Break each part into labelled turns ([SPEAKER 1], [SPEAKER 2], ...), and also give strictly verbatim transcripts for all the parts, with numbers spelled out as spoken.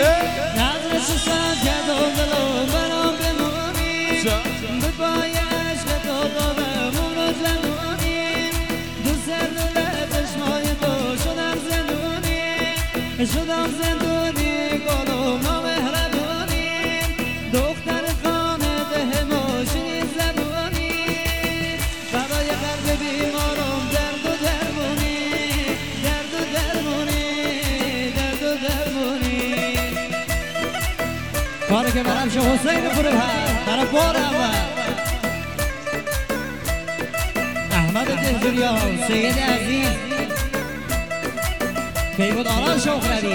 [SPEAKER 1] نظر چشم کردم دلم برام بمونی به پای عشق تو دادم رو جنونی دوست دل چشمای تو شدم زندونی شدم زندونی گلم نامهربونی دختر خانه ده ماشینی زبونی برای قلب بیمارم درد و درمونی درد و درمونی درد و درمونی کاری که برم شه حسین پور هست برای بار اول احمد دهجوریا سید عزیز پیبود آران شوخردی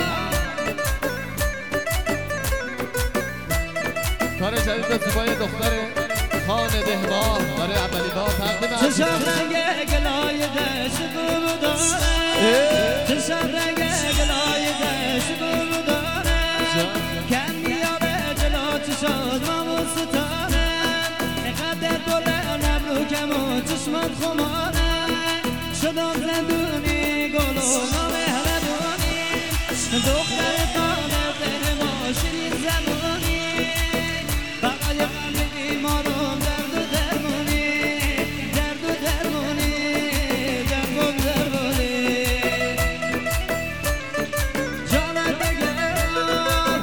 [SPEAKER 2] کار جدید به زیبای دختر خان دهما برای اولین بار تقدیم
[SPEAKER 1] چشم رنگ گلای دشت بو داره چشم رنگ گلای دشت بو داره کم میاره جلو چشاد مامو ستاره قدر دوله نبلو کم و چشمات خماره شدم زندونی گلو نامهربونی دختر خانه ده ماشینی زمونی بقای قلب بیمارم درد و درمونی درد و درمونی درد و درمونی جانت بگرم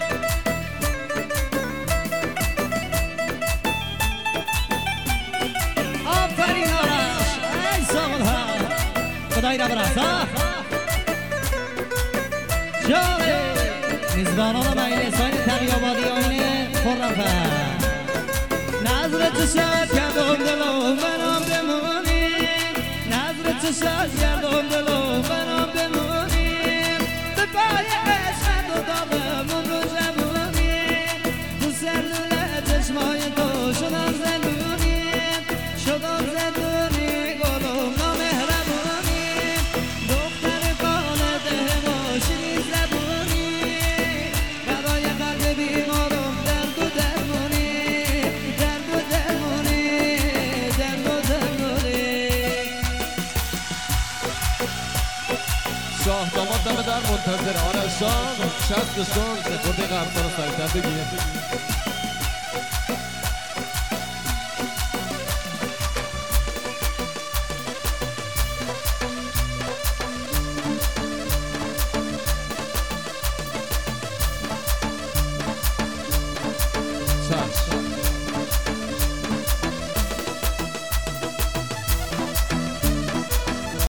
[SPEAKER 1] آفرین آرش ای سامن ها خدای را برست جانه میزبانان مجلسان تقیابادی آینه خرفه نظر چشت کردم دلم برام بمونی نظر چشت کردم دلم برام بمونی به پای عشق تو دادم اون رو جمونی تو سردل چشمای تو شدم زندونی شدم زندونی گلم نامهربونی دختر خانه ده ماشینی زبونی برای قلب بیمارم درد و درمونی درد و درمونی درد و درمونی
[SPEAKER 2] شاه داماد دم در منتظر آرشان شست شون خورده قرصان سریعتر بگیه